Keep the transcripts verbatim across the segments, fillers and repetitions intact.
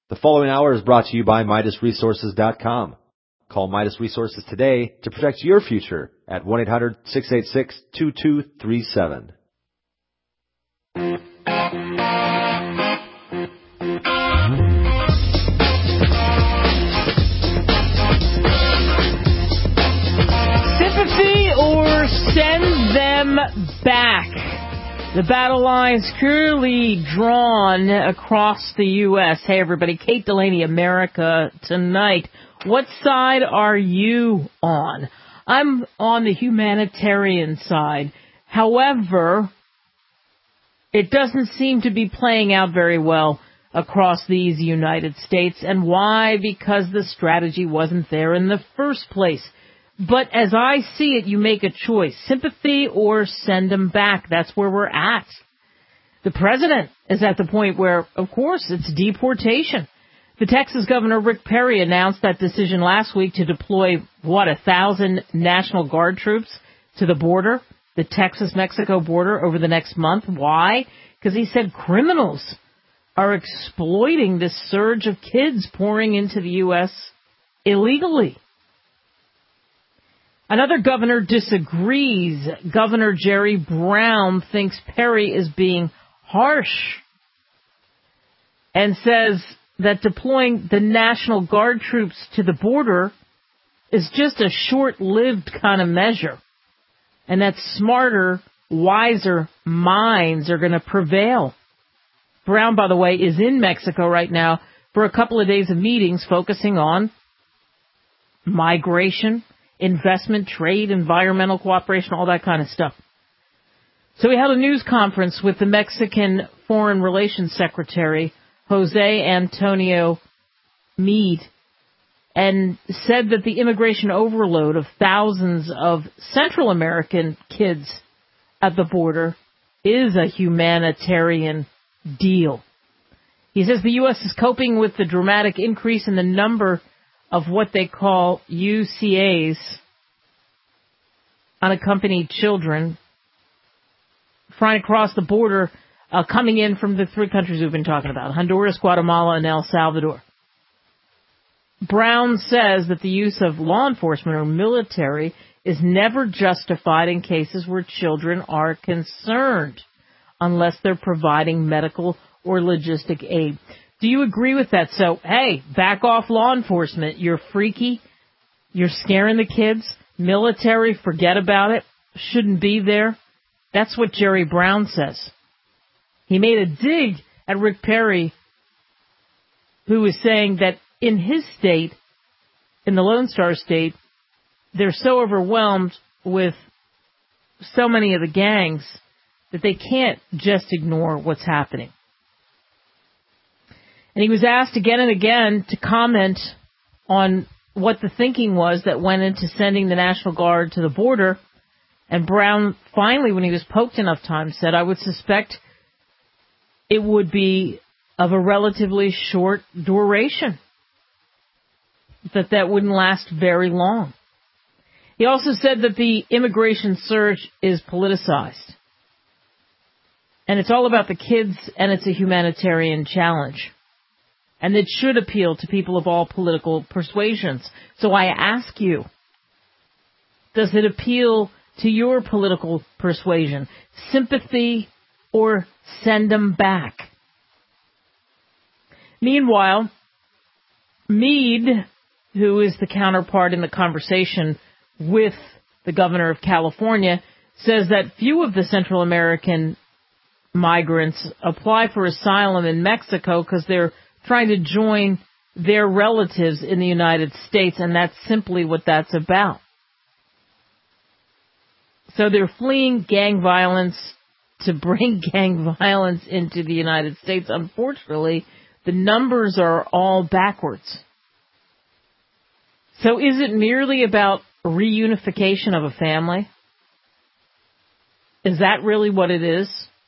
The following hour is brought to you by Midas Resources dot com. Call Midas Resources today to protect your future at one eight hundred six eight six two two three seven. Sympathy or send them back? The battle lines clearly drawn across the U S. Hey, everybody. Kate Delaney, America Tonight. What side are you on? I'm on the humanitarian side. However, it doesn't seem to be playing out very well across these United States. And why? Because the strategy wasn't there in the first place. But as I see it, you make a choice. Sympathy or send them back. That's where we're at. The president is at the point where, of course, it's deportation. The Texas Governor Rick Perry announced that decision last week to deploy, what, a thousand National Guard troops to the border, the Texas-Mexico border, over the next month. Why? Because he said criminals are exploiting this surge of kids pouring into the U S illegally. Another governor disagrees. Governor Jerry Brown thinks Perry is being harsh and says that deploying the National Guard troops to the border is just a short-lived kind of measure, and that smarter, wiser minds are going to prevail. Brown, by the way, is in Mexico right now for a couple of days of meetings focusing on migration, investment, trade, environmental cooperation, all that kind of stuff. So we held a news conference with the Mexican Foreign Relations Secretary, Jose Antonio Meade, and said that the immigration overload of thousands of Central American kids at the border is a humanitarian deal. He says the U S is coping with the dramatic increase in the number of what they call U C As, unaccompanied children, trying to cross the border, uh, coming in from the three countries we've been talking about, Honduras, Guatemala, and El Salvador. Brown says that the use of law enforcement or military is never justified in cases where children are concerned, unless they're providing medical or logistic aid. Do you agree with that? So, hey, back off law enforcement. You're freaky. You're scaring the kids. Military, forget about it. Shouldn't be there. That's what Jerry Brown says. He made a dig at Rick Perry, who was saying that in his state, in the Lone Star State, they're so overwhelmed with so many of the gangs that they can't just ignore what's happening. And he was asked again and again to comment on what the thinking was that went into sending the National Guard to the border. And Brown finally, when he was poked enough times, said, I would suspect it would be of a relatively short duration, that that wouldn't last very long. He also said that the immigration surge is politicized. And it's all about the kids, and it's a humanitarian challenge. And it should appeal to people of all political persuasions. So I ask you, does it appeal to your political persuasion? Sympathy or send them back? Meanwhile, Meade, who is the counterpart in the conversation with the governor of California, says that few of the Central American migrants apply for asylum in Mexico because they're trying to join their relatives in the United States, and that's simply what that's about. So they're fleeing gang violence to bring gang violence into the United States. Unfortunately, the numbers are all backwards. So is it merely about reunification of a family? Is that really what it is?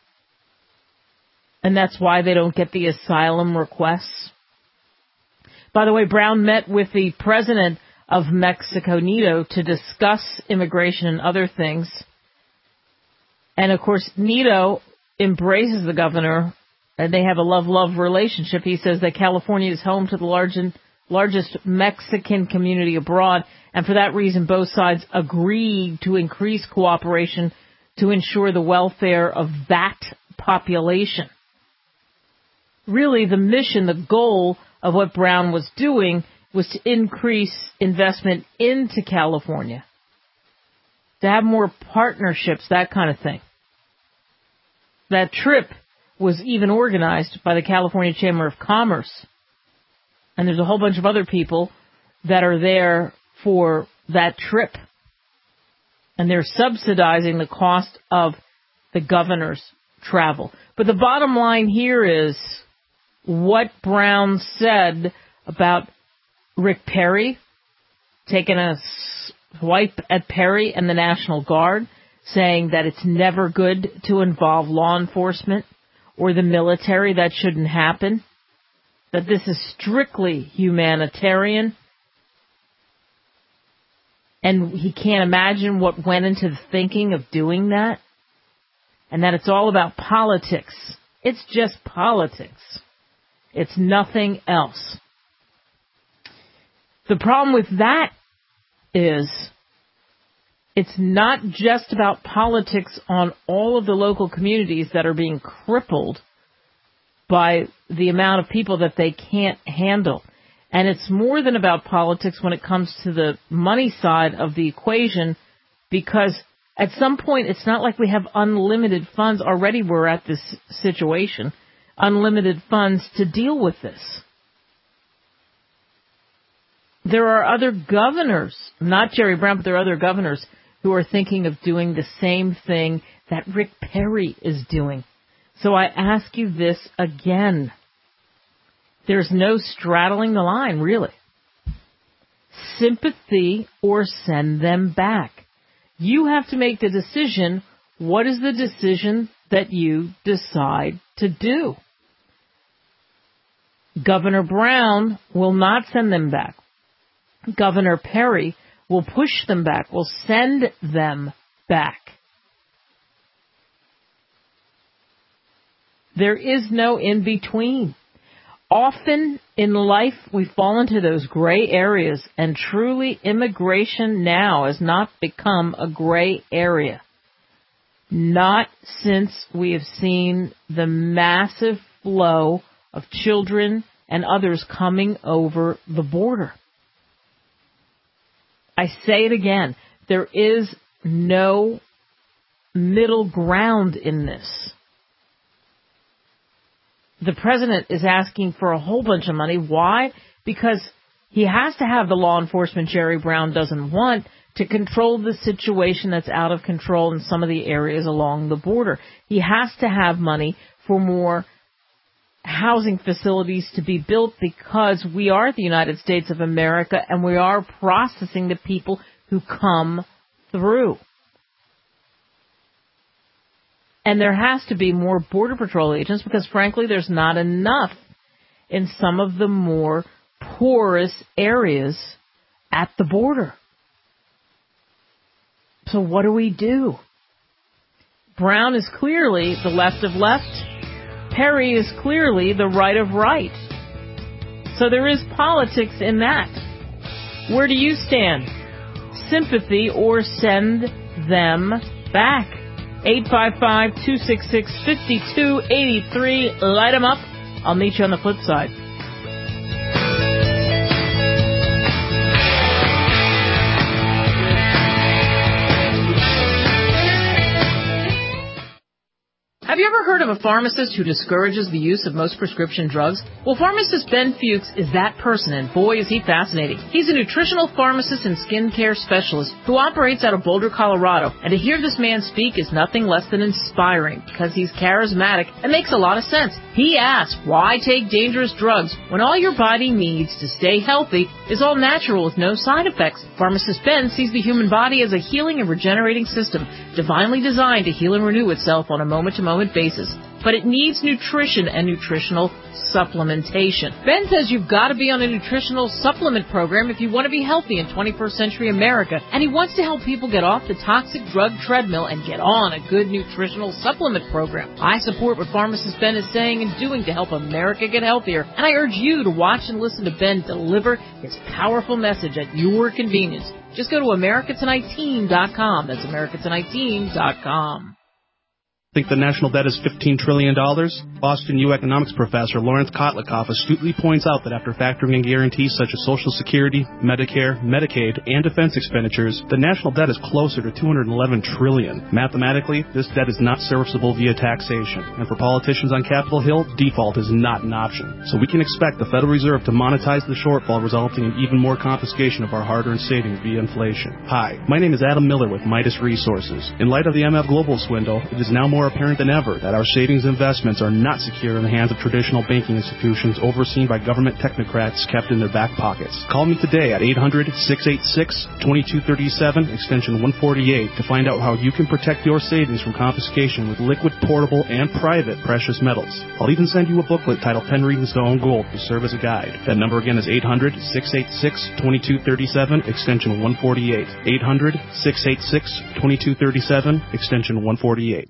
And that's why they don't get the asylum requests? By the way, Brown met with the president of Mexico, Nito, to discuss immigration and other things. And, of course, Nito embraces the governor and they have a love-love relationship. He says that California is home to the largest, largest Mexican community abroad, and for that reason, both sides agreed to increase cooperation to ensure the welfare of that population. Really, the mission, the goal of what Brown was doing was to increase investment into California, to have more partnerships, that kind of thing. That trip was even organized by the California Chamber of Commerce. And there's a whole bunch of other people that are there for that trip. And they're subsidizing the cost of the governor's travel. But the bottom line here is what Brown said about Rick Perry, taking a swipe at Perry and the National Guard, saying that it's never good to involve law enforcement or the military, that shouldn't happen, that this is strictly humanitarian, and he can't imagine what went into the thinking of doing that, and that it's all about politics. It's just politics. It's nothing else. The problem with that is it's not just about politics on all of the local communities that are being crippled by the amount of people that they can't handle. And it's more than about politics when it comes to the money side of the equation, because at some point it's not like we have unlimited funds. Already we're at this situation, unlimited funds to deal with this. There are other governors, not Jerry Brown, but there are other governors who are thinking of doing the same thing that Rick Perry is doing. So I ask you this again. There's no straddling the line, really. Sympathy or send them back. You have to make the decision. What is the decision that you decide to do? Governor Brown will not send them back. Governor Perry will push them back, will send them back. There is no in-between. Often in life, we fall into those gray areas, and truly immigration now has not become a gray area. Not since we have seen the massive flow of children and others coming over the border. I say it again, there is no middle ground in this. The president is asking for a whole bunch of money. Why? Because he has to have the law enforcement Jerry Brown doesn't want to control the situation that's out of control in some of the areas along the border. He has to have money for more housing facilities to be built, because we are the United States of America and we are processing the people who come through. And there has to be more Border Patrol agents because, frankly, there's not enough in some of the more porous areas at the border. So what do we do? Brown is clearly the left of left. Perry is clearly the right of right. So there is politics in that. Where do you stand? Sympathy or send them back? eight five five, two six six, five two eight three. Light them up. I'll meet you on the flip side. Have you ever heard of a pharmacist who discourages the use of most prescription drugs? Well, pharmacist Ben Fuchs is that person, and boy, is he fascinating. He's a nutritional pharmacist and skincare specialist who operates out of Boulder, Colorado, and to hear this man speak is nothing less than inspiring because he's charismatic and makes a lot of sense. He asks, why take dangerous drugs when all your body needs to stay healthy is all natural with no side effects? Pharmacist Ben sees the human body as a healing and regenerating system, divinely designed to heal and renew itself on a moment-to-moment basis. but it needs nutrition and nutritional supplementation. Ben says you've got to be on a nutritional supplement program if you want to be healthy in twenty-first century America, and he wants to help people get off the toxic drug treadmill and get on a good nutritional supplement program. I support what pharmacist Ben is saying and doing to help America get healthier, and I urge you to watch and listen to Ben deliver his powerful message at your convenience. Just go to America Tonight Team dot com. That's America Tonight Team dot com. Think the national debt is fifteen trillion dollars? Boston U economics professor Lawrence Kotlikoff astutely points out that after factoring in guarantees such as Social Security, Medicare, Medicaid, and defense expenditures, the national debt is closer to two hundred eleven trillion dollars. Mathematically, this debt is not serviceable via taxation, and for politicians on Capitol Hill, default is not an option. So we can expect the Federal Reserve to monetize the shortfall, resulting in even more confiscation of our hard-earned savings via inflation. Hi, my name is Adam Miller with Midas Resources. In light of the M F Global swindle, it is now more apparent than ever that our savings investments are not secure in the hands of traditional banking institutions overseen by government technocrats kept in their back pockets. Call me today at eight hundred, six eight six, two two three seven, extension one forty-eight, to find out how you can protect your savings from confiscation with liquid, portable, and private precious metals. I'll even send you a booklet titled ten Reasons to Own Gold to serve as a guide. That number again is eight hundred, six eight six, two two three seven, extension one forty-eight. eight hundred, six eight six, two two three seven, extension one forty-eight.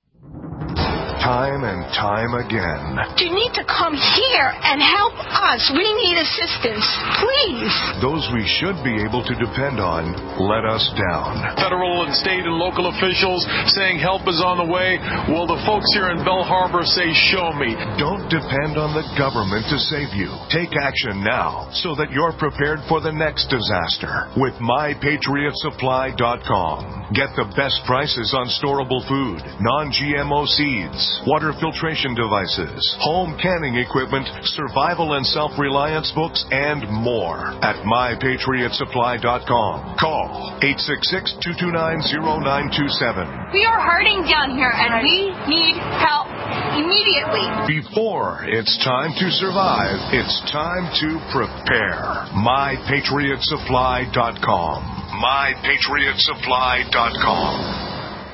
Time and time again. You need to come here and help us. We need assistance. Please. Those we should be able to depend on let us down. Federal and state and local officials saying help is on the way. Well, the folks here in Belle Harbor say, show me. Don't depend on the government to save you. Take action now so that you're prepared for the next disaster with my patriot supply dot com. Get the best prices on storable food, non G M O seeds, water filtration devices, home canning equipment, survival and self-reliance books, and more at my patriot supply dot com. Call eight six six, two two nine, zero nine two seven. We are hurting down here, and we need help immediately. Before it's time to survive, it's time to prepare. my patriot supply dot com. my patriot supply dot com.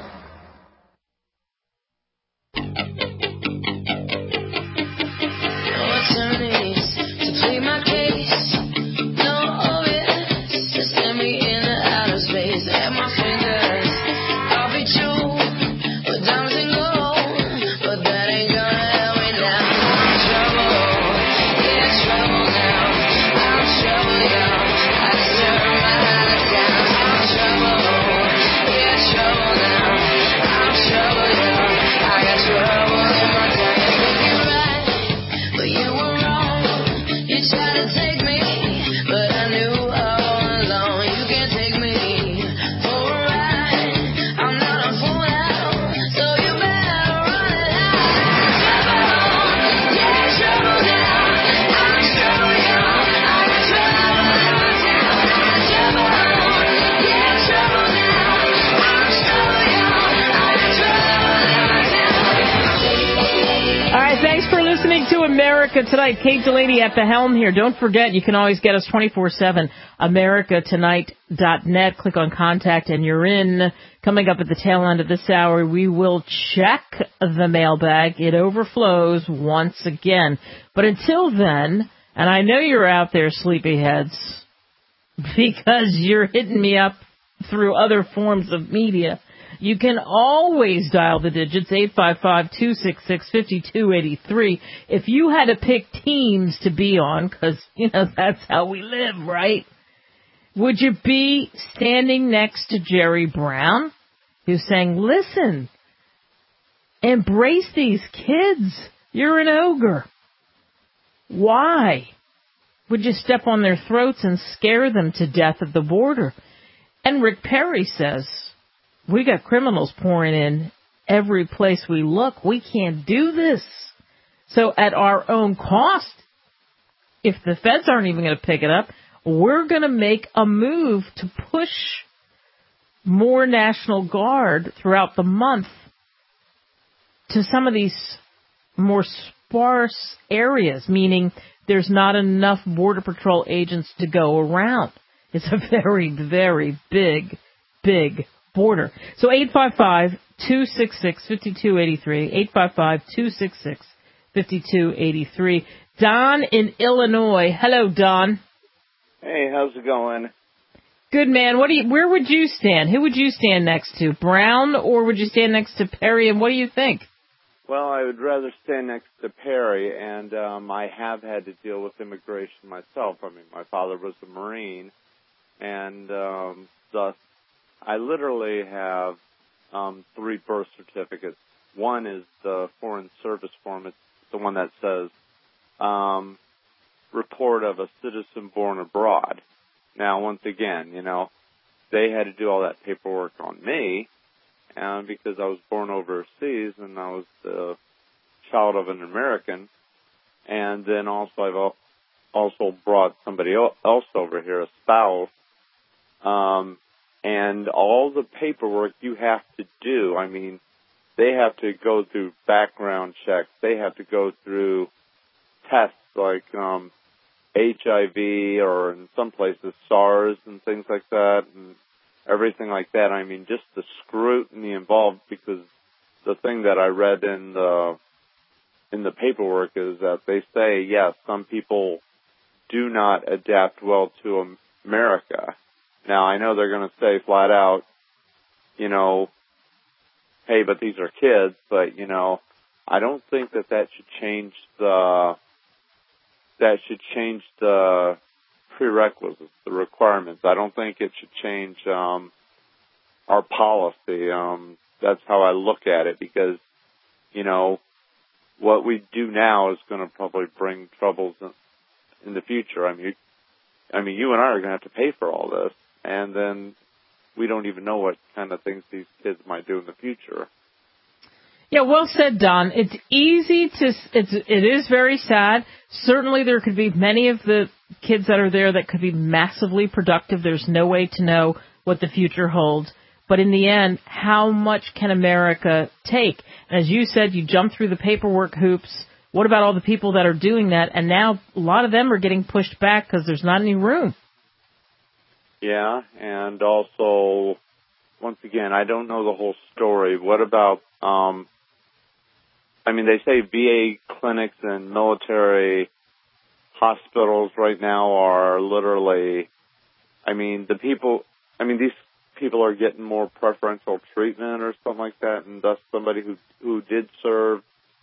America Tonight. Kate Delaney at the helm here. Don't forget, you can always get us twenty-four seven, America Tonight dot net. Click on Contact and you're in. Coming up at the tail end of this hour, we will check the mailbag. It overflows once again. But until then, and I know you're out there, sleepyheads, because you're hitting me up through other forms of media, you can always dial the digits eight five five, two six six, five two eight three. If you had to pick teams to be on, because, you know, that's how we live, right? Would you be standing next to Jerry Brown, who's saying, listen, embrace these kids. You're an ogre. Why would you step on their throats and scare them to death at the border? And Rick Perry says, we got criminals pouring in every place we look. We can't do this. So at our own cost, if the feds aren't even going to pick it up, we're going to make a move to push more National Guard throughout the month to some of these more sparse areas, meaning there's not enough Border Patrol agents to go around. It's a very, very big, big border. So eight five five, two six six, five two eight three, eight five five, two six six, five two eight three. Don in Illinois. Hello, Don. Hey, how's it going? Good, man. What do you? Where would you stand? Who would you stand next to? Brown, or would you stand next to Perry? And what do you think? Well, I would rather stand next to Perry, and um, I have had to deal with immigration myself. I mean, my father was a Marine, and um, thus I literally have um, three birth certificates. One is the Foreign Service form. It's the one that says um, report of a citizen born abroad. Now, once again, you know, they had to do all that paperwork on me, and because I was born overseas and I was the child of an American, and then also I've also brought somebody else over here, a spouse, um, and all the paperwork you have to do. I mean, they have to go through background checks. They have to go through tests like um, H I V or in some places SARS and things like that, and everything like that. I mean, just the scrutiny involved, because the thing that I read in the in the paperwork is that they say, yes, some people do not adapt well to America. Now, I know they're going to say flat out, you know, hey, but these are kids, but, you know, I don't think that that should change the, that should change the prerequisites, the requirements. I don't think it should change um, our policy. Um, that's how I look at it, because, you know, what we do now is going to probably bring troubles in, in the future. I mean, I mean, you and I are going to have to pay for all this, and then we don't even know what kind of things these kids might do in the future. Yeah, well said, Don. It's easy to, it's, it is very sad. Certainly there could be many of the kids that are there that could be massively productive. There's no way to know what the future holds. But in the end, how much can America take? And as you said, you jump through the paperwork hoops. What about all the people that are doing that? And now a lot of them are getting pushed back because there's not any room. Yeah, and also, once again, I don't know the whole story. What about, um, I mean, they say V A clinics and military hospitals right now are literally, I mean, the people, I mean, these people are getting more preferential treatment or something like that, and thus somebody who who did serve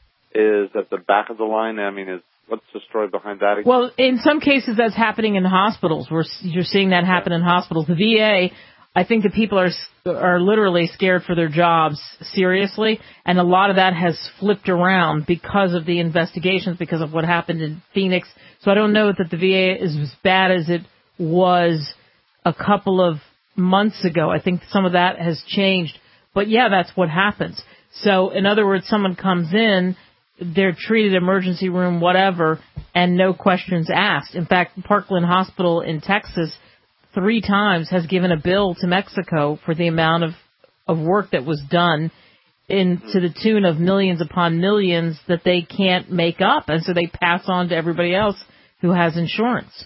is at the back of the line. I mean, is what's the story behind that? Well, in some cases, that's happening in hospitals. We're you're seeing that happen in hospitals. The V A, I think the people are are literally scared for their jobs, seriously, and a lot of that has flipped around because of the investigations, because of what happened in Phoenix. So I don't know that the V A is as bad as it was a couple of months ago. I think some of that has changed. But, yeah, that's what happens. So, in other words, someone comes in, they're treated emergency room, whatever, and no questions asked. In fact, Parkland Hospital in Texas three times has given a bill to Mexico for the amount of, of work that was done in to the tune of millions upon millions that they can't make up. And so they pass on to everybody else who has insurance.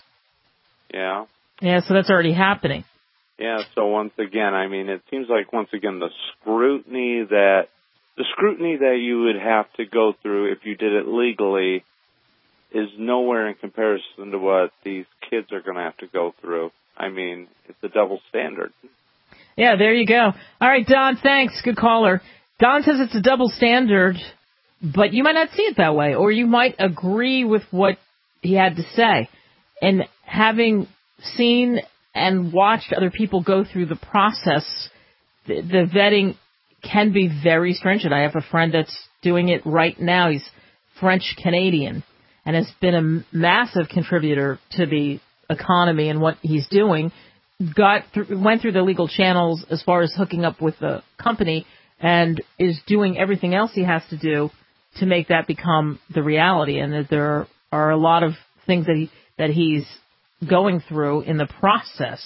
Yeah. Yeah, so that's already happening. Yeah, so once again, I mean, it seems like, once again, the scrutiny that the scrutiny that you would have to go through if you did it legally is nowhere in comparison to what these kids are going to have to go through. I mean, it's a double standard. Yeah, there you go. All right, Don, thanks. Good caller. Don says it's a double standard, but you might not see it that way, or you might agree with what he had to say. And having seen and watched other people go through the process, the, the vetting can be very stringent. I have a friend that's doing it right now. He's French-Canadian and has been a massive contributor to the economy and what he's doing. Got through, went through the legal channels as far as hooking up with the company and is doing everything else he has to do to make that become the reality. And that there are a lot of things that he that he's going through in the process.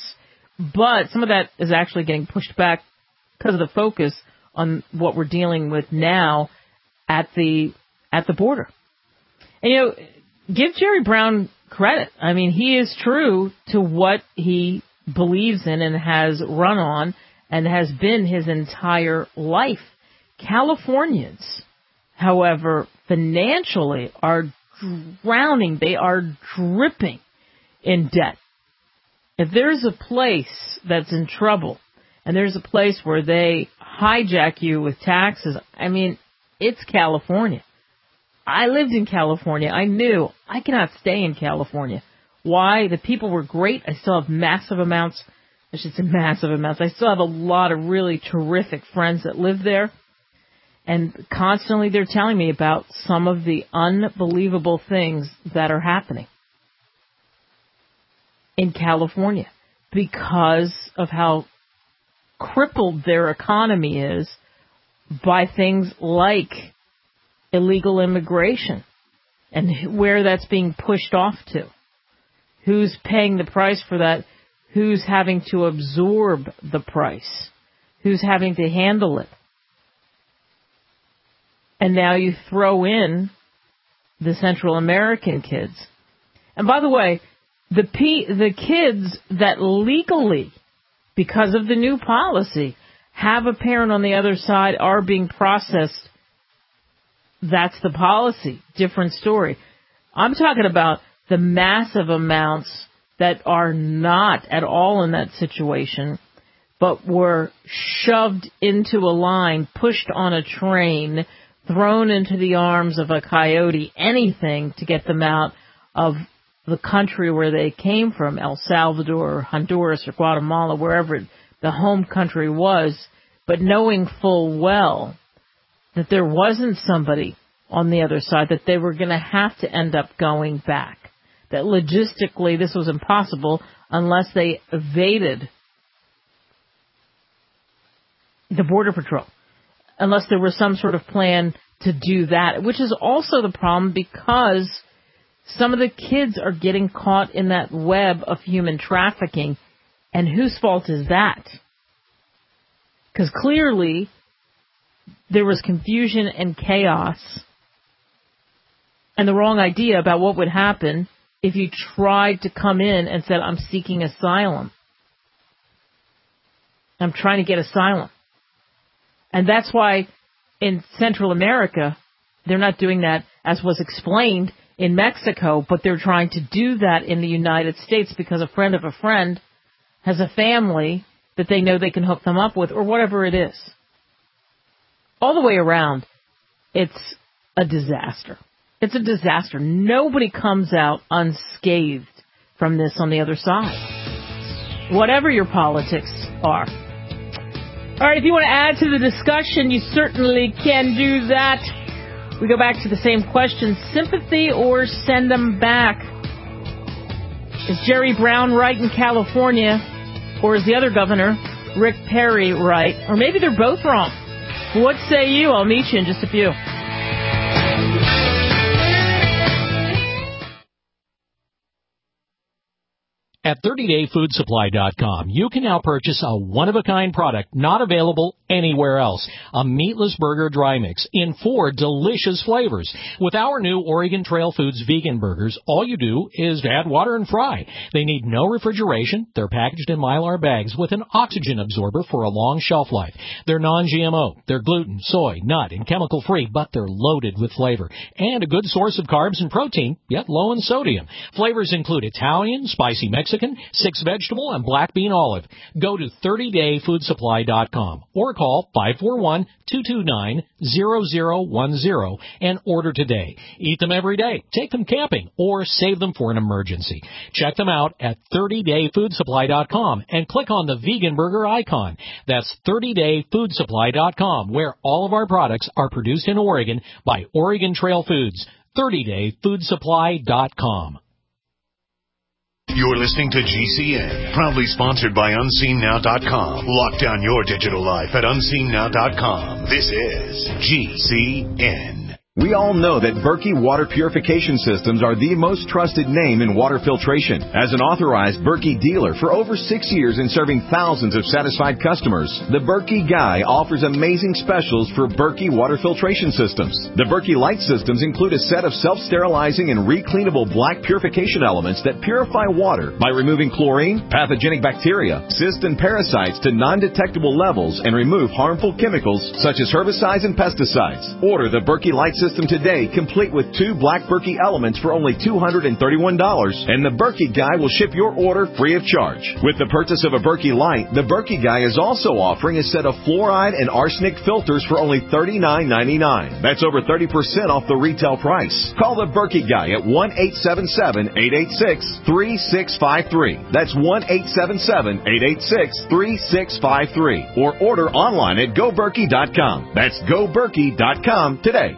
But some of that is actually getting pushed back because of the focus on what we're dealing with now at the at the border. And, you know, give Jerry Brown credit. I mean, he is true to what he believes in and has run on and has been his entire life. Californians, however, financially are drowning. They are dripping in debt. If there's a place that's in trouble, and there's a place where they hijack you with taxes, I mean, it's California. I lived in California. I knew I cannot stay in California. Why? The people were great. I still have massive amounts. I should say massive amounts. I still have a lot of really terrific friends that live there. And constantly they're telling me about some of the unbelievable things that are happening in California because of how crippled their economy is by things like illegal immigration and where that's being pushed off to. Who's paying the price for that? Who's having to absorb the price? Who's having to handle it? And now you throw in the Central American kids. And by the way, the P, the kids that legally, because of the new policy, have a parent on the other side are being processed. That's the policy. Different story. I'm talking about the massive amounts that are not at all in that situation, but were shoved into a line, pushed on a train, thrown into the arms of a coyote, anything to get them out of the country where they came from, El Salvador, or Honduras, or Guatemala, wherever the home country was, but knowing full well that there wasn't somebody on the other side, that they were going to have to end up going back, that logistically this was impossible unless they evaded the Border Patrol, unless there was some sort of plan to do that, which is also the problem because some of the kids are getting caught in that web of human trafficking. And whose fault is that? Because clearly there was confusion and chaos and the wrong idea about what would happen if you tried to come in and said, I'm seeking asylum. I'm trying to get asylum. And that's why in Central America, they're not doing that as was explained in Mexico, but they're trying to do that in the United States because a friend of a friend has a family that they know they can hook them up with or whatever it is. All the way around, it's a disaster. It's a disaster. Nobody comes out unscathed from this on the other side, whatever your politics are. All right, if you want to add to the discussion, you certainly can do that. We go back to the same question, sympathy or send them back? Is Jerry Brown right in California, or is the other governor, Rick Perry, right? Or maybe they're both wrong. What say you? I'll meet you in just a few. At thirty day food supply dot com, you can now purchase a one-of-a-kind product not available anywhere else. A meatless burger dry mix in four delicious flavors. With our new Oregon Trail Foods vegan burgers, all you do is add water and fry. They need no refrigeration. They're packaged in Mylar bags with an oxygen absorber for a long shelf life. They're non G M O. They're gluten, soy, nut, and chemical-free, but they're loaded with flavor. And a good source of carbs and protein, yet low in sodium. Flavors include Italian, spicy Mexican, six vegetable, and black bean olive. Go to thirty day food supply dot com or call five four one, two two nine, zero zero one zero and order today. Eat them every day, take them camping, or save them for an emergency. Check them out at thirty day food supply dot com and click on the vegan burger icon. That's thirty day food supply dot com, where all of our products are produced in Oregon by Oregon Trail Foods. thirty day food supply dot com. You're listening to G C N, proudly sponsored by unseen now dot com. Lock down your digital life at unseen now dot com. This is G C N. We all know that Berkey Water Purification Systems are the most trusted name in water filtration. As an authorized Berkey dealer for over six years and serving thousands of satisfied customers, the Berkey Guy offers amazing specials for Berkey Water Filtration Systems. The Berkey Light Systems include a set of self-sterilizing and recleanable black purification elements that purify water by removing chlorine, pathogenic bacteria, cysts, and parasites to non-detectable levels and remove harmful chemicals such as herbicides and pesticides. Order the Berkey Light System System today, complete with two black Berkey elements for only two hundred thirty-one dollars, and the Berkey Guy will ship your order free of charge. With the purchase of a Berkey Light, the Berkey Guy is also offering a set of fluoride and arsenic filters for only thirty-nine ninety-nine. That's over thirty percent off the retail price. Call the Berkey Guy at one eight seven seven, eight eight six, three six five three. That's one eight seven seven, eight eight six, three six five three. Or order online at go berkey dot com. That's go berkey dot com today.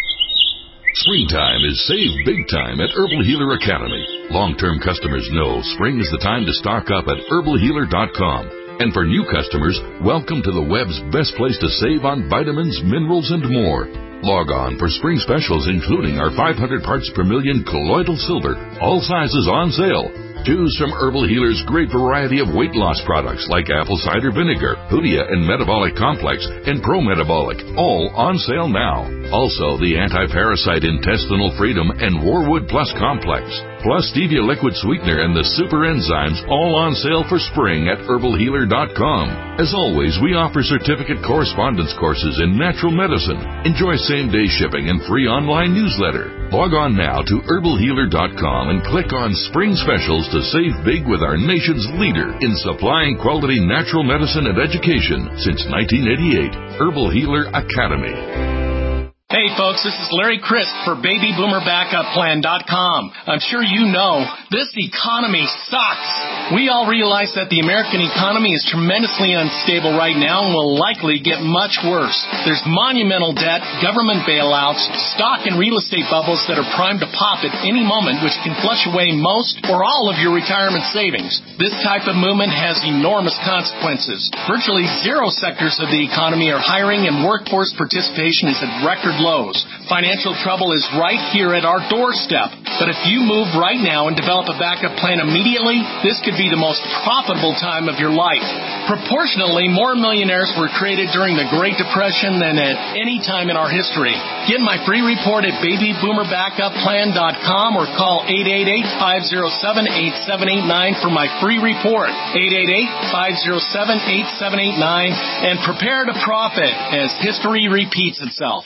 Springtime is save big time at Herbal Healer Academy. Long-term customers know spring is the time to stock up at herbal healer dot com. And for new customers, welcome to the web's best place to save on vitamins, minerals, and more. Log on for spring specials including our five hundred parts per million colloidal silver, all sizes on sale. Choose from Herbal Healer's great variety of weight loss products like apple cider vinegar, Hoodia and Metabolic Complex, and Pro Metabolic, all on sale now. Also, the Anti-Parasite Intestinal Freedom and Warwood Plus Complex, plus Stevia Liquid Sweetener and the Super Enzymes, all on sale for spring at herbal healer dot com. As always, we offer certificate correspondence courses in natural medicine. Enjoy same-day shipping and free online newsletter. Log on now to herbal healer dot com and click on Spring Specials to save big with our nation's leader in supplying quality natural medicine and education since nineteen eighty-eight, Herbal Healer Academy. Hey folks, this is Larry Crisp for baby boomer backup plan dot com. I'm sure you know, this economy sucks. We all realize that the American economy is tremendously unstable right now and will likely get much worse. There's monumental debt, government bailouts, stock and real estate bubbles that are primed to pop at any moment, which can flush away most or all of your retirement savings. This type of movement has enormous consequences. Virtually zero sectors of the economy are hiring and workforce participation is at record lows. Financial trouble is right here at our doorstep. But if you move right now and develop a backup plan immediately, this could be the most profitable time of your life. Proportionally, more millionaires were created during the Great Depression than at any time in our history. Get my free report at baby boomer backup plan dot com or call eight eight eight, five oh seven, eight seven eight nine for my free report. eight eight eight, five oh seven, eight seven eight nine and prepare to profit as history repeats itself.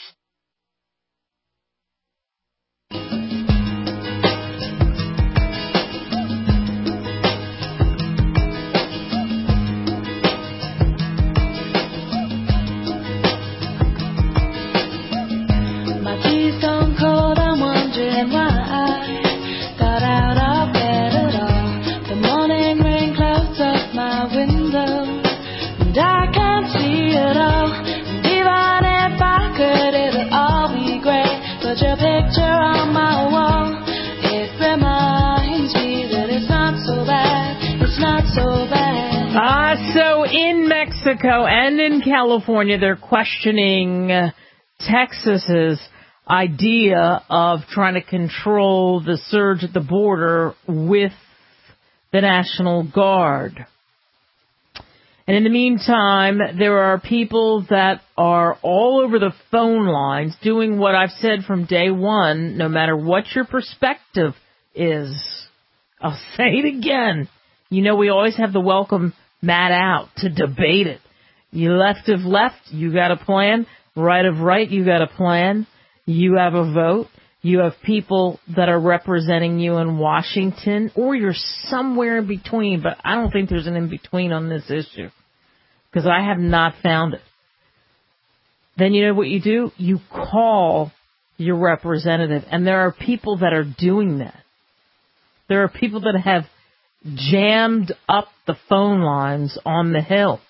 So in Mexico and in California, they're questioning uh, Texas's idea of trying to control the surge at the border with the National Guard. And in the meantime, there are people that are all over the phone lines doing what I've said from day one, no matter what your perspective is. I'll say it again. You know, we always have the welcome Matt out to debate it. You left of left, you got a plan. Right of right, you got a plan. You have a vote. You have people that are representing you in Washington, or you're somewhere in between, but I don't think there's an in-between on this issue, because I have not found it. Then you know what you do? You call your representative, and there are people that are doing that. There are people that have jammed up the phone lines on the Hill,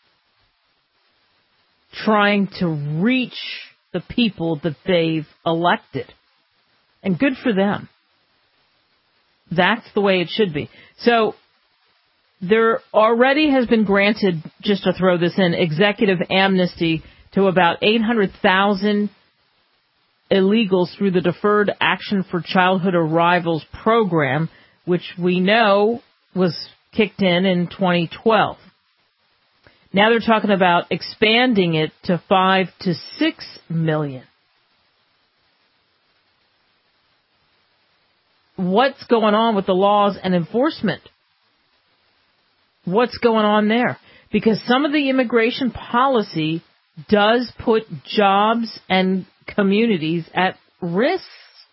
trying to reach the people that they've elected. And good for them. That's the way it should be. So there already has been granted, just to throw this in, executive amnesty to about eight hundred thousand illegals through the Deferred Action for Childhood Arrivals program, which we know was kicked in in twenty twelve. Now they're talking about expanding it to five to six million. What's going on with the laws and enforcement? What's going on there? Because some of the immigration policy does put jobs and communities at risk.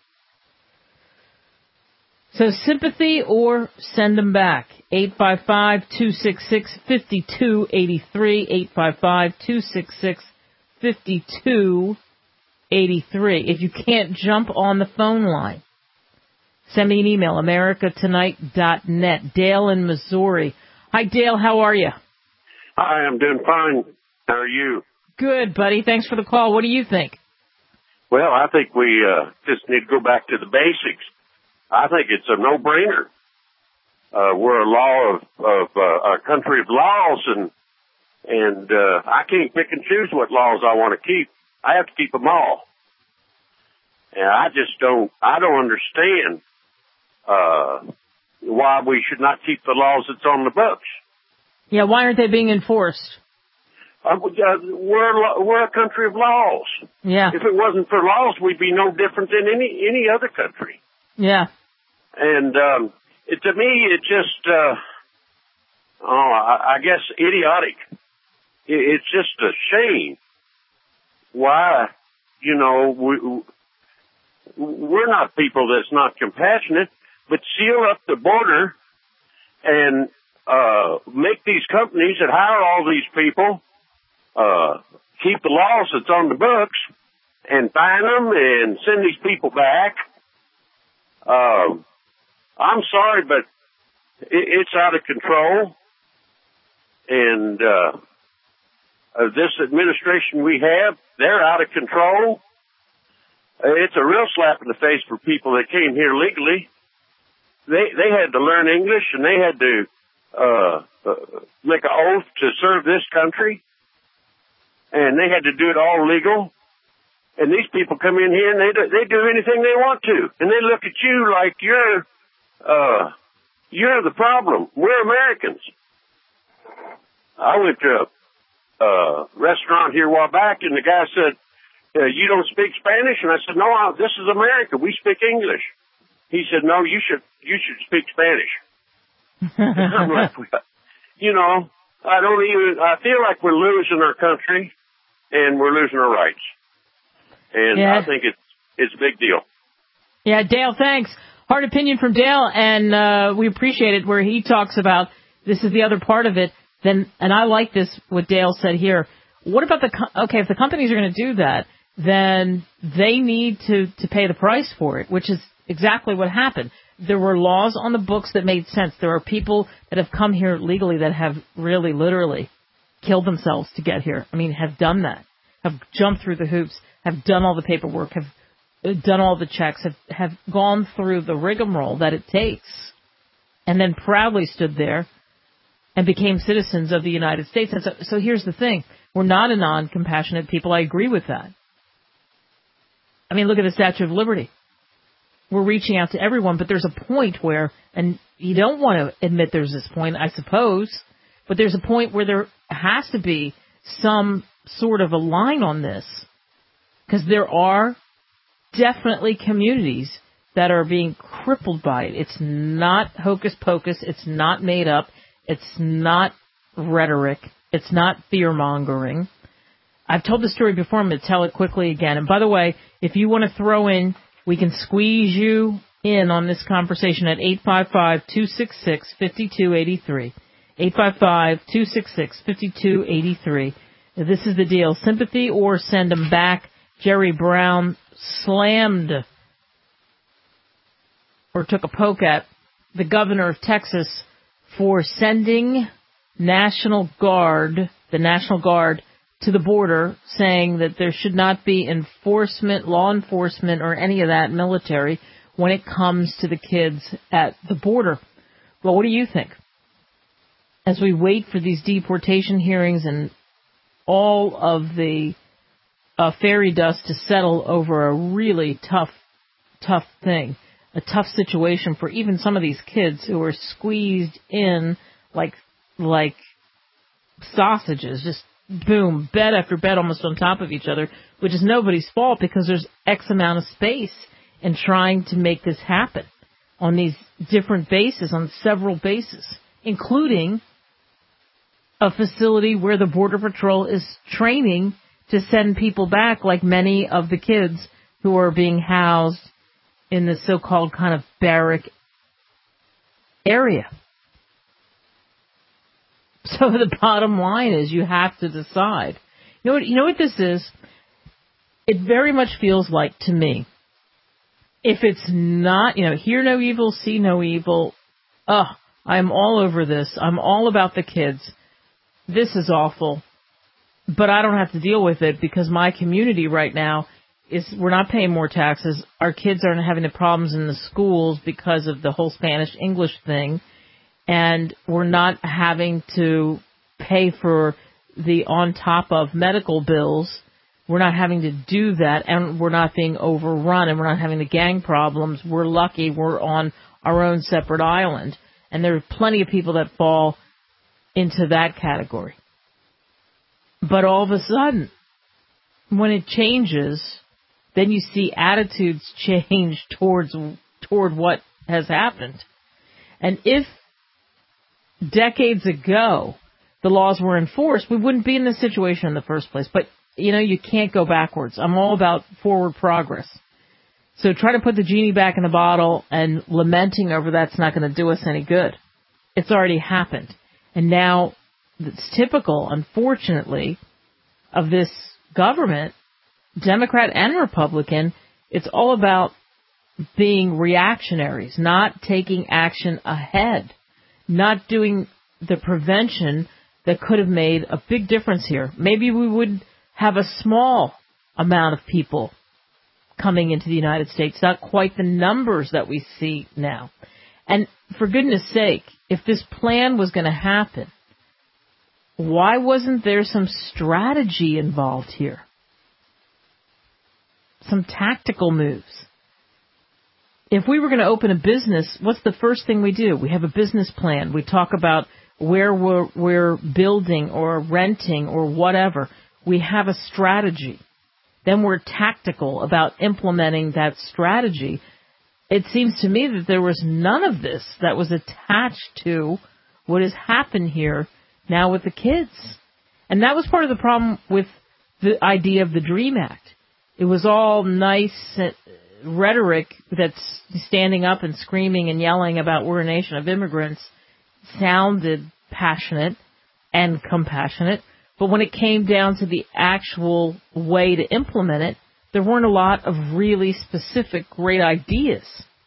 So sympathy or send them back. eight five five, two six six, five two eight three, eight five five, two six six, five two eight three. If you can't jump on the phone line, send me an email, america tonight dot net. Dale in Missouri. Hi, Dale. How are you? Hi, I'm doing fine. How are you? Good, buddy. Thanks for the call. What do you think? Well, I think we uh, just need to go back to the basics. I think it's a no-brainer. Uh, we're a law of, of uh, a country of laws, and and uh, I can't pick and choose what laws I want to keep. I have to keep them all. And I just don't. I don't understand uh, why we should not keep the laws that's on the books. Yeah, why aren't they being enforced? Uh, we're we're a country of laws. Yeah. If it wasn't for laws, we'd be no different than any any other country. Yeah. And um, it, to me, it just, uh, oh, I, I guess, idiotic. It, it's just a shame. Why, you know, we, we're not people that's not compassionate, but seal up the border and uh, make these companies that hire all these people uh, keep the laws that's on the books and fine them and send these people back. Um, I'm sorry, but it, it's out of control. And uh, uh, this administration we have, they're out of control. Uh, it's a real slap in the face for people that came here legally. They they had to learn English, and they had to uh, uh, make an oath to serve this country. And they had to do it all legal. And these people come in here and they do, they do anything they want to. And they look at you like you're, uh, you're the problem. We're Americans. I went to a, uh, restaurant here a while back and the guy said, uh, you don't speak Spanish? And I said, no, I, this is America. We speak English. He said, no, you should, you should speak Spanish. I'm like, you know, I don't even, I feel like we're losing our country and we're losing our rights. And yeah. I think it's it's a big deal. Yeah, Dale, thanks. Hard opinion from Dale, and uh, we appreciate it where he talks about this is the other part of it. Then, and I like this, what Dale said here. What about the, okay, if the companies are going to do that, then they need to, to pay the price for it, which is exactly what happened. There were laws on the books that made sense. There are people that have come here legally that have really, literally killed themselves to get here. I mean, have done that, have jumped through the hoops, have done all the paperwork, have done all the checks, have, have gone through the rigmarole that it takes, and then proudly stood there and became citizens of the United States. And so, so here's the thing. We're not a non-compassionate people. I agree with that. I mean, look at the Statue of Liberty. We're reaching out to everyone, but there's a point where, and you don't want to admit there's this point, I suppose, but there's a point where there has to be some sort of a line on this. Because there are definitely communities that are being crippled by it. It's not hocus pocus. It's not made up. It's not rhetoric. It's not fear-mongering. I've told the story before. I'm going to tell it quickly again. And by the way, if you want to throw in, we can squeeze you in on this conversation at eight five five, two six six, five two eight three. eight five five, two six six, five two eight three. This is the deal. Sympathy or send them back. Jerry Brown slammed or took a poke at the governor of Texas for sending National Guard, the National Guard, to the border, saying that there should not be enforcement, law enforcement, or any of that military when it comes to the kids at the border. Well, what do you think? As we wait for these deportation hearings and all of the uh, fairy dust to settle over a really tough, tough thing, a tough situation for even some of these kids who are squeezed in like like sausages, just boom, bed after bed almost on top of each other, which is nobody's fault because there's X amount of space in trying to make this happen on these different bases, on several bases, including a facility where the Border Patrol is training to send people back, like many of the kids who are being housed in the so-called kind of barrack area. So the bottom line is you have to decide. You know what, you know what this is? It very much feels like, to me, if it's not, you know, hear no evil, see no evil, ugh, I'm all over this. I'm all about the kids. This is awful. But I don't have to deal with it because my community right now is, we're not paying more taxes. Our kids aren't having the problems in the schools because of the whole Spanish-English thing. And we're not having to pay for the on top of medical bills. We're not having to do that, and we're not being overrun, and we're not having the gang problems. We're lucky we're on our own separate island. And there are plenty of people that fall into that category. But all of a sudden, when it changes, then you see attitudes change towards toward what has happened. And if decades ago the laws were enforced, we wouldn't be in this situation in the first place. But, you know, you can't go backwards. I'm all about forward progress. So try to put the genie back in the bottle and lamenting over that's not going to do us any good. It's already happened. And now it's typical, unfortunately, of this government, Democrat and Republican. It's all about being reactionaries, not taking action ahead, not doing the prevention that could have made a big difference here. Maybe we would have a small amount of people coming into the United States, not quite the numbers that we see now. And for goodness sake, if this plan was going to happen, why wasn't there some strategy involved here? Some tactical moves. If we were going to open a business, what's the first thing we do? We have a business plan. We talk about where we're, we're building or renting or whatever. We have a strategy. Then we're tactical about implementing that strategy. It seems to me that there was none of this that was attached to what has happened here now with the kids. And that was part of the problem with the idea of the DREAM Act. It was all nice rhetoric that's standing up and screaming and yelling about we're a nation of immigrants, sounded passionate and compassionate. But when it came down to the actual way to implement it, there weren't a lot of really specific great ideas.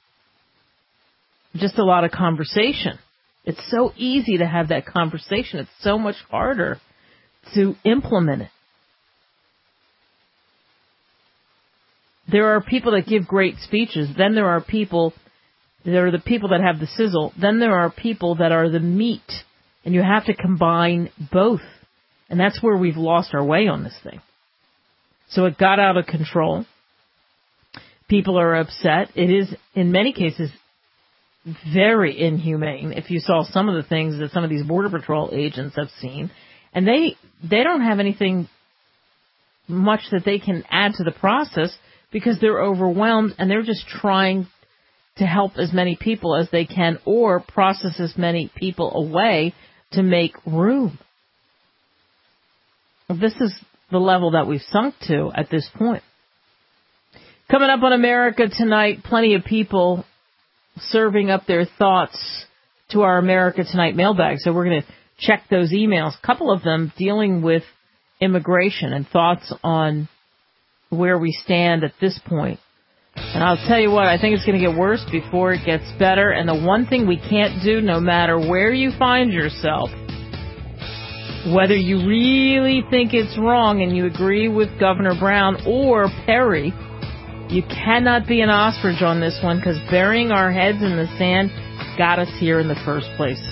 Just a lot of conversation. It's so easy to have that conversation. It's so much harder to implement it. There are people that give great speeches. Then there are people, there are the people that have the sizzle. Then there are people that are the meat. And you have to combine both. And that's where we've lost our way on this thing. So it got out of control. People are upset. It is, in many cases, very inhumane. If you saw some of the things that some of these Border Patrol agents have seen. And they, they don't have anything much that they can add to the process because they're overwhelmed and they're just trying to help as many people as they can or process as many people away to make room. This is the level that we've sunk to at this point. Coming up on America Tonight, plenty of people serving up their thoughts to our America Tonight mailbag. So we're going to check those emails. A couple of them dealing with immigration and thoughts on where we stand at this point. And I'll tell you what, I think it's going to get worse before it gets better. And the one thing we can't do, no matter where you find yourself, whether you really think it's wrong and you agree with Governor Brown or Perry, you cannot be an ostrich on this one because burying our heads in the sand got us here in the first place.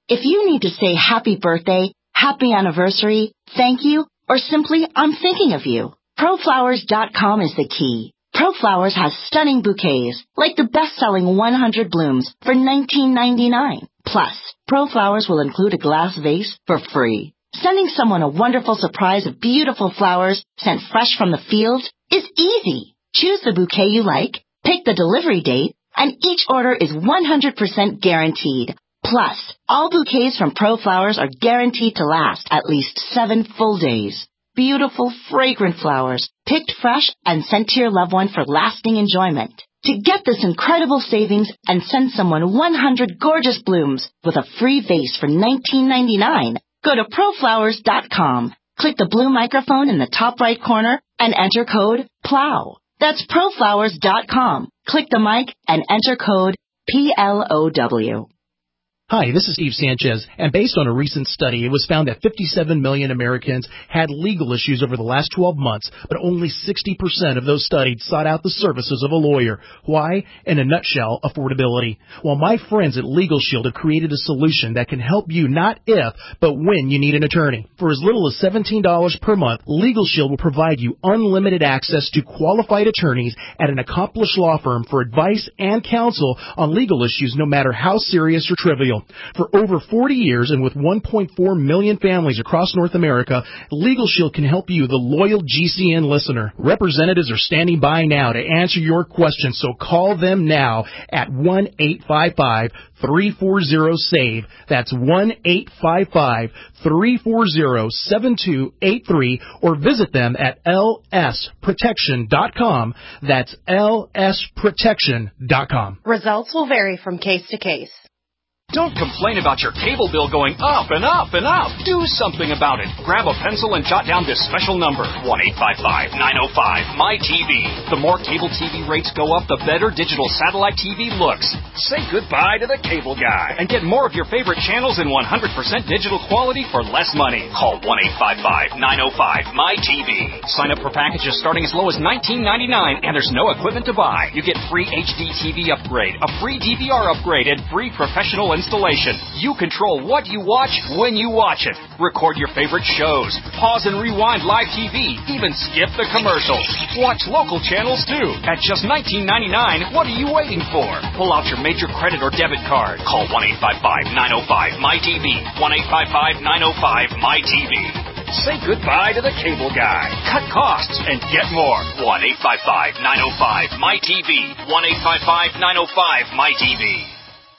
If you need to say happy birthday, happy anniversary, thank you, or simply I'm thinking of you, pro flowers dot com is the key. ProFlowers has stunning bouquets, like the best-selling one hundred blooms for nineteen ninety-nine. Plus, ProFlowers will include a glass vase for free. Sending someone a wonderful surprise of beautiful flowers sent fresh from the fields is easy. Choose the bouquet you like, pick the delivery date, and each order is one hundred percent guaranteed. Plus, all bouquets from ProFlowers are guaranteed to last at least seven full days. Beautiful, fragrant flowers, picked fresh and sent to your loved one for lasting enjoyment. To get this incredible savings and send someone one hundred gorgeous blooms with a free vase for nineteen ninety-nine, go to pro flowers dot com. Click the blue microphone in the top right corner and enter code PLOW. That's pro flowers dot com. Click the mic and enter code P L O W. Hi, this is Steve Sanchez, and based on a recent study, it was found that fifty-seven million Americans had legal issues over the last twelve months, but only sixty percent of those studied sought out the services of a lawyer. Why? In a nutshell, affordability. Well, my friends at Legal Shield have created a solution that can help you not if, but when you need an attorney. For as little as seventeen dollars per month, Legal Shield will provide you unlimited access to qualified attorneys at an accomplished law firm for advice and counsel on legal issues no matter how serious or trivial. For over forty years and with one point four million families across North America, Legal Shield can help you, the loyal G C N listener. Representatives are standing by now to answer your questions, so call them now at one eight five five, three four zero, S A V E. That's one eight five five, three four zero, seven two eight three, or visit them at L S protection dot com. That's L S protection dot com. Results will vary from case to case. Don't complain about your cable bill going up and up and up. Do something about it. Grab a pencil and jot down this special number, one eight five five, nine oh five, M Y T V. The more cable T V rates go up, the better digital satellite T V looks. Say goodbye to the cable guy and get more of your favorite channels in one hundred percent digital quality for less money. Call one eight five five, nine oh five, M Y T V. Sign up for packages starting as low as nineteen ninety-nine, and there's no equipment to buy. You get free H D T V upgrade, a free D V R upgrade, and free professional installation. You control what you watch when you watch it. Record your favorite shows. Pause and rewind live T V. Even skip the commercials. Watch local channels too. At just nineteen ninety-nine, what are you waiting for? Pull out your major credit or debit card. Call one eight five five, nine oh five, M Y T V. one eight five five, nine oh five, M Y T V. Say goodbye to the cable guy. Cut costs and get more. one eight five five, nine oh five, M Y T V. one eight five five, nine oh five, M Y T V.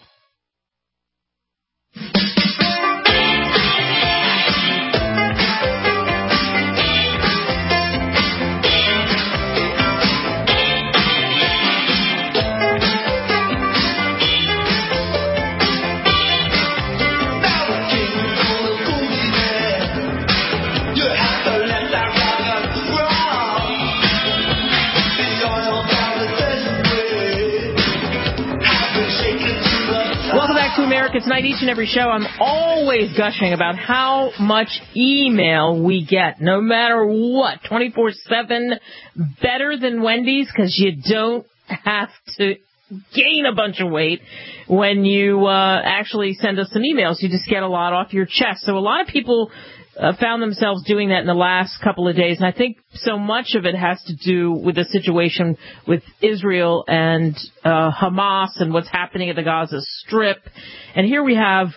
America Tonight. Each and every show, I'm always gushing about how much email we get, no matter what, twenty-four seven, better than Wendy's, because you don't have to gain a bunch of weight when you uh, actually send us some emails. You just get a lot off your chest. So a lot of people uh, found themselves doing that in the last couple of days, and I think so much of it has to do with the situation with Israel and uh, Hamas and what's happening at the Gaza Strip. And here we have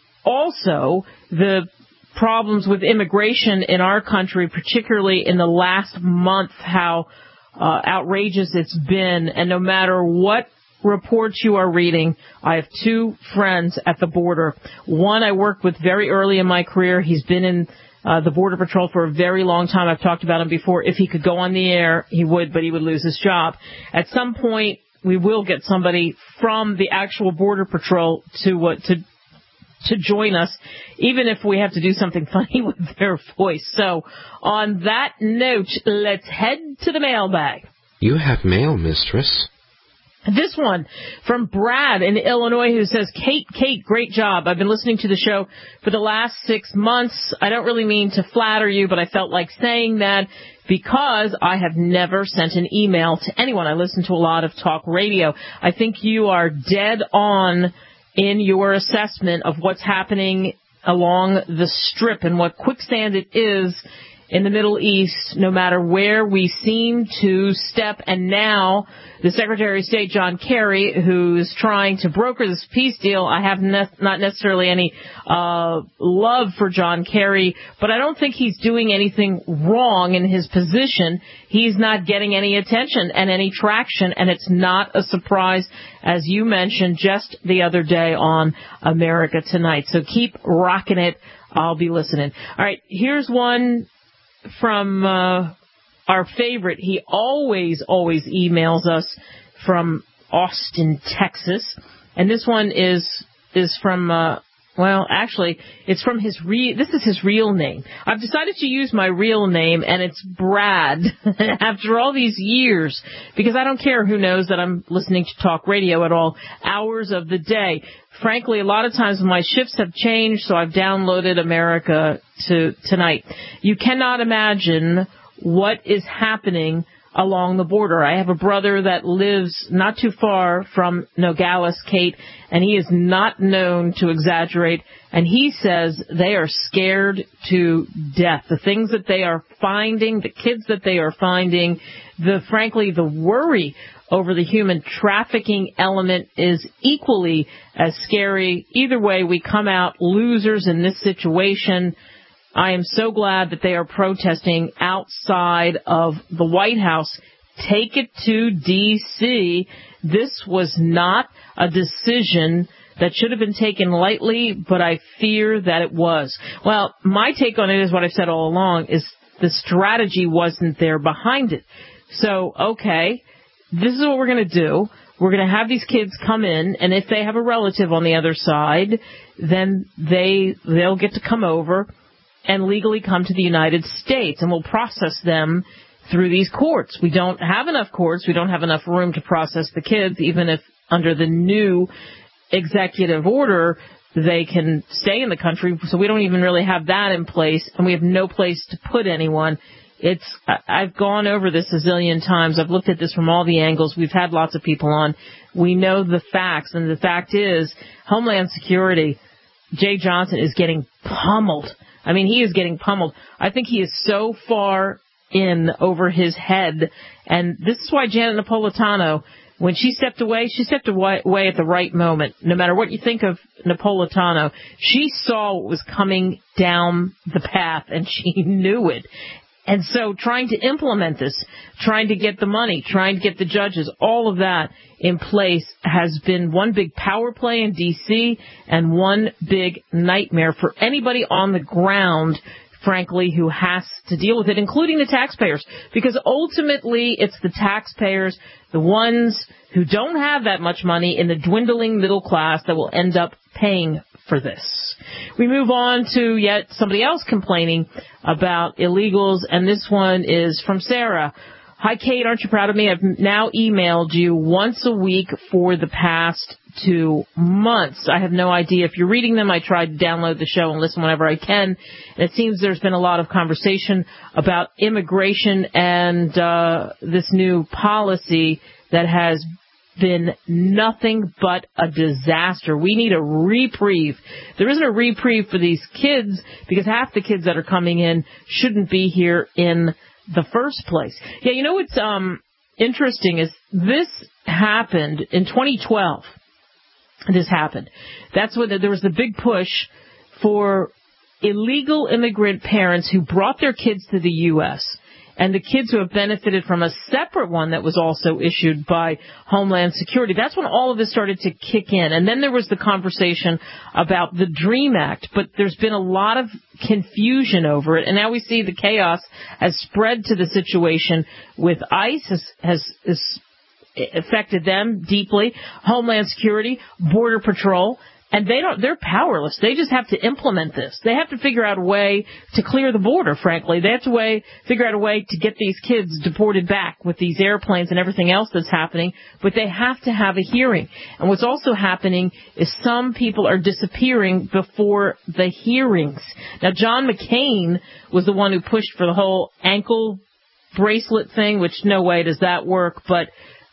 also the problems with immigration in our country, particularly in the last month, how uh, outrageous it's been. And no matter what reports you are reading, I have two friends at the border. One I worked with very early in my career. He's been in uh, the Border Patrol for a very long time. I've talked about him before. If he could go on the air, he would, but he would lose his job. At some point, we will get somebody from the actual Border Patrol to uh, to to join us, even if we have to do something funny with their voice. So on that note, let's head to the mailbag. You have mail, mistress. This one from Brad in Illinois, who says, Kate, Kate, great job. I've been listening to the show for the last six months. I don't really mean to flatter you, but I felt like saying that because I have never sent an email to anyone. I listen to a lot of talk radio. I think you are dead on in your assessment of what's happening along the Strip and what quicksand it is in the Middle East, no matter where we seem to step. And now the Secretary of State, John Kerry, who's trying to broker this peace deal, I have ne- not necessarily any uh love for John Kerry, but I don't think he's doing anything wrong in his position. He's not getting any attention and any traction, and it's not a surprise, as you mentioned just the other day on America Tonight. So keep rocking it. I'll be listening. All right, here's one from uh, our favorite. He always, always emails us from Austin, Texas. And this one is is from, uh, well, actually, it's from his re- this is his real name. I've decided to use my real name, and it's Brad, after all these years, because I don't care who knows that I'm listening to talk radio at all hours of the day. Frankly, a lot of times my shifts have changed, so I've downloaded America to Tonight. You cannot imagine what is happening along the border. I have a brother that lives not too far from Nogales, Kate, and he is not known to exaggerate, and he says they are scared to death. The things that they are finding, the kids that they are finding, the frankly, the worry over the human trafficking element is equally as scary. Either way, we come out losers in this situation. I am so glad that they are protesting outside of the White House. Take it to D C This was not a decision that should have been taken lightly, but I fear that it was. Well, my take on it is what I've said all along, is the strategy wasn't there behind it. So, okay, this is what we're going to do. We're going to have these kids come in, and if they have a relative on the other side, then they, they'll get to come over and legally come to the United States, and we'll process them through these courts. We don't have enough courts. We don't have enough room to process the kids, even if under the new executive order they can stay in the country. So we don't even really have that in place, and we have no place to put anyone. It's, I've gone over this a zillion times. I've looked at this from all the angles. We've had lots of people on. We know the facts, and the fact is Homeland Security, Jay Johnson, is getting pummeled. I mean, he is getting pummeled. I think he is so far in over his head, and this is why Janet Napolitano, when she stepped away, she stepped away, away at the right moment. No matter what you think of Napolitano, she saw what was coming down the path, and she knew it. And so trying to implement this, trying to get the money, trying to get the judges, all of that in place has been one big power play in D C and one big nightmare for anybody on the ground, frankly, who has to deal with it, including the taxpayers. Because ultimately it's the taxpayers, the ones who don't have that much money in the dwindling middle class, that will end up paying for this. We move on to yet somebody else complaining about illegals, and this one is from Sarah. Hi, Kate, aren't you proud of me? I've now emailed you once a week for the past two months. I have no idea if you're reading them. I try to download the show and listen whenever I can. And it seems there's been a lot of conversation about immigration and uh this new policy that has been nothing but a disaster. We need a reprieve. There isn't a reprieve for these kids because half the kids that are coming in shouldn't be here in the first place. Yeah, you know what's um interesting is this happened in twenty twelve. This happened. That's when there was the big push for illegal immigrant parents who brought their kids to the U S and the kids who have benefited from a separate one that was also issued by Homeland Security. That's when all of this started to kick in. And then there was the conversation about the DREAM Act, but there's been a lot of confusion over it. And now we see the chaos has spread to the situation with ICE, has, has, has affected them deeply, Homeland Security, Border Patrol. And they don't, they're powerless. They just have to implement this. They have to figure out a way to clear the border, frankly. They have to way, figure out a way to get these kids deported back with these airplanes and everything else that's happening. But they have to have a hearing. And what's also happening is some people are disappearing before the hearings. Now, John McCain was the one who pushed for the whole ankle bracelet thing, which no way does that work. But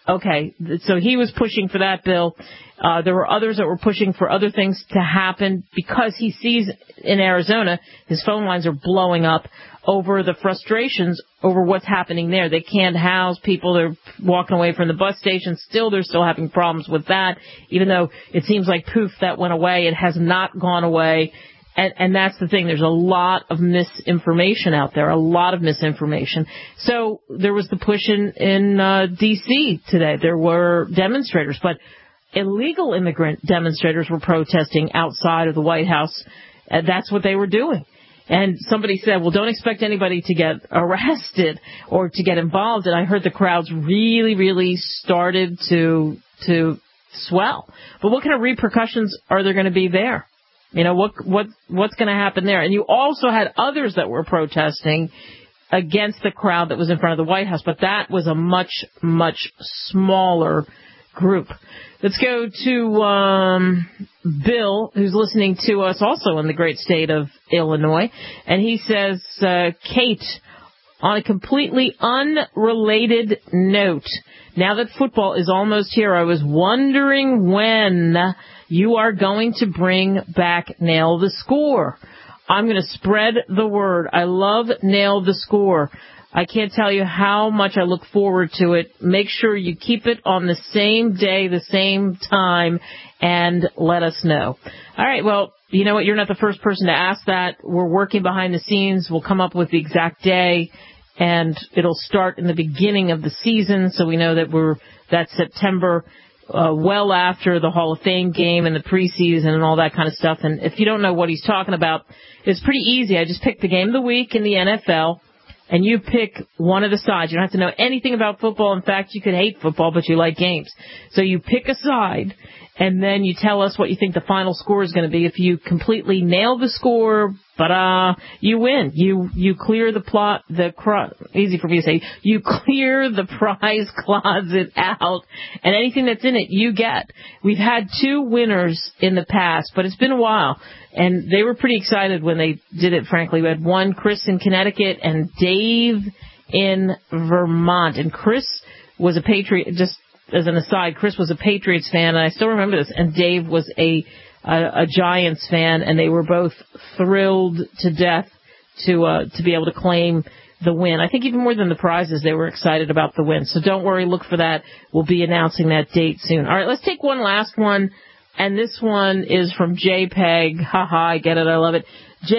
Okay, so he was pushing for that bill. Uh, there were others that were pushing for other things to happen because he sees in Arizona his phone lines are blowing up over the frustrations over what's happening there. They can't house people. They're walking away from the bus station. Still, they're still having problems with that, even though it seems like poof, that went away. It has not gone away. And, and that's the thing. There's a lot of misinformation out there, a lot of misinformation. So there was the push in, in uh, D C today. There were demonstrators, but illegal immigrant demonstrators were protesting outside of the White House. Uh, that's what they were doing. And somebody said, well, don't expect anybody to get arrested or to get involved. And I heard the crowds really, really started to to swell. But what kind of repercussions are there going to be there? You know, what what what's going to happen there? And you also had others that were protesting against the crowd that was in front of the White House, but that was a much, much smaller group. Let's go to um, Bill, who's listening to us also in the great state of Illinois, and he says, uh, Kate, on a completely unrelated note, now that football is almost here, I was wondering when you are going to bring back Nail the Score. I'm going to spread the word. I love Nail the Score. I can't tell you how much I look forward to it. Make sure you keep it on the same day, the same time, and let us know. All right, well, you know what? You're not the first person to ask that. We're working behind the scenes. We'll come up with the exact day, and it'll start in the beginning of the season, so we know that we're that's September. Uh, well after the Hall of Fame game and the preseason and all that kind of stuff. And if you don't know what he's talking about, it's pretty easy. I just picked the game of the week in the N F L, and you pick one of the sides. You don't have to know anything about football. In fact, you could hate football, but you like games. So you pick a side, and then you tell us what you think the final score is going to be. If you completely nail the score, but uh, you win. You you clear the plot, the cro- easy for me to say. You clear the prize closet out, and anything that's in it, you get. We've had two winners in the past, but it's been a while, and they were pretty excited when they did it. Frankly, we had one, Chris in Connecticut, and Dave in Vermont. And Chris was a Patriot. Just as an aside, Chris was a Patriots fan, and I still remember this. And Dave was a A, a Giants fan, and they were both thrilled to death to uh, to be able to claim the win. I think even more than the prizes, they were excited about the win. So don't worry, look for that. We'll be announcing that date soon. All right, let's take one last one, and this one is from JPEG. Haha, I get it, I love it.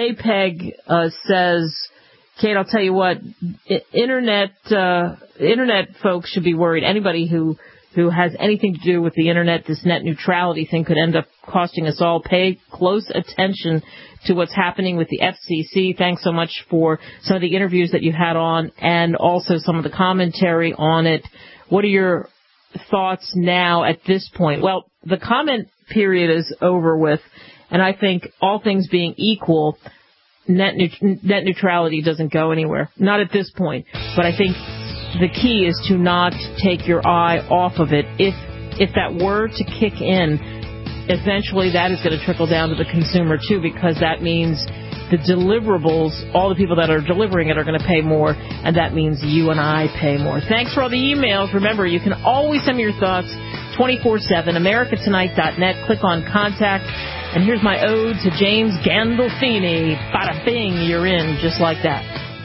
JPEG uh, says, Kate, I'll tell you what, internet uh, internet folks should be worried. Anybody who who has anything to do with the internet, this net neutrality thing could end up costing us all. Pay close attention to what's happening with the F C C. Thanks so much for some of the interviews that you had on and also some of the commentary on it. What are your thoughts now at this point? Well, the comment period is over with, and I think all things being equal, net, net neutrality doesn't go anywhere. Not at this point, but I think the key is to not take your eye off of it. If if that were to kick in, eventually that is going to trickle down to the consumer too, because that means the deliverables, all the people that are delivering it are going to pay more, and that means you and I pay more. Thanks for all the emails. Remember, you can always send me your thoughts twenty-four seven, america tonight dot net. Click on Contact. And here's my ode to James Gandolfini. Bada bing, you're in, just like that.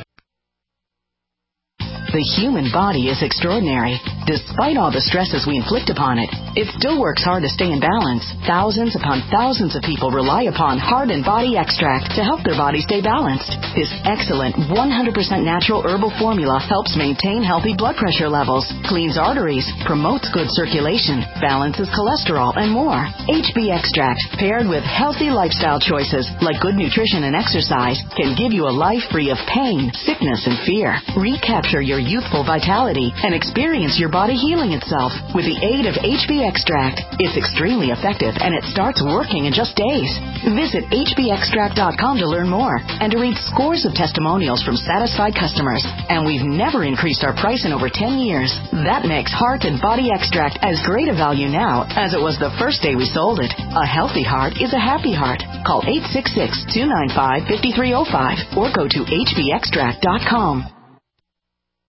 The human body is extraordinary. Despite all the stresses we inflict upon it, it still works hard to stay in balance. Thousands upon thousands of people rely upon Heart and Body Extract to help their body stay balanced. This excellent one hundred percent natural herbal formula helps maintain healthy blood pressure levels, cleans arteries, promotes good circulation, balances cholesterol, and more. H B Extract, paired with healthy lifestyle choices like good nutrition and exercise, can give you a life free of pain, sickness, and fear. Recapture your youthful vitality and experience your body healing itself with the aid of H B Extract. It's extremely effective, and it starts working in just days. Visit H B extract dot com to learn more and to read scores of testimonials from satisfied customers. And we've never increased our price in over ten years. That makes Heart and Body Extract as great a value now as it was the first day we sold it. A healthy heart is a happy heart. Call eight six six, two nine five, five three zero five or go to H B extract dot com.